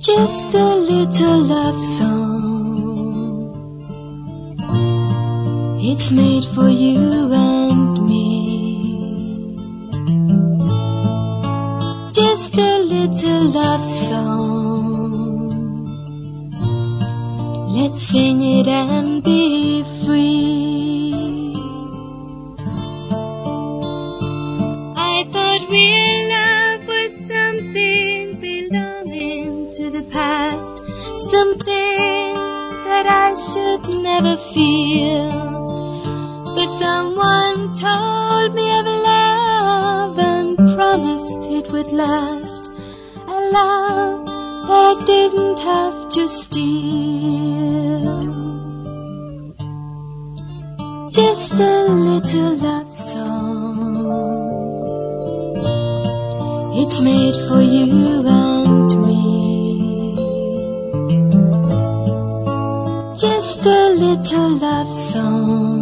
Just a little love song. It's made for you and me. Just a little love song. Let's sing it and be free. I thought real love was something belonging to the past, something that I should never feel. But someone told me of love and promised it would last, a love that I didn't have to steal. Just a little love song. It's made for you and me. Just a little love song.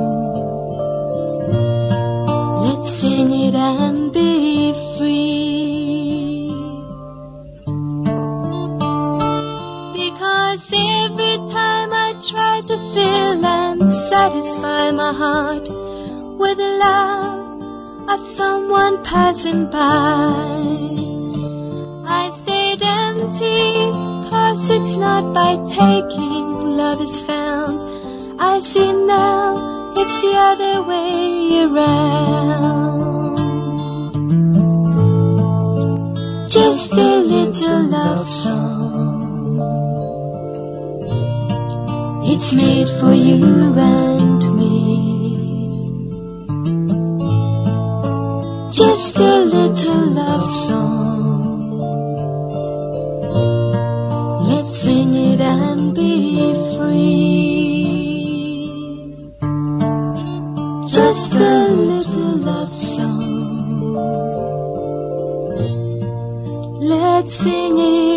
Let's sing it and be free. Because every time I try to fill and satisfy my heart with the love of someone passing by, I stayed empty, 'cause it's not by taking love is found. I see now it's the other way around. Just a little love song. It's made for you and me. Just a little love song. Let's sing it and be free. Just a little love song. Let's sing it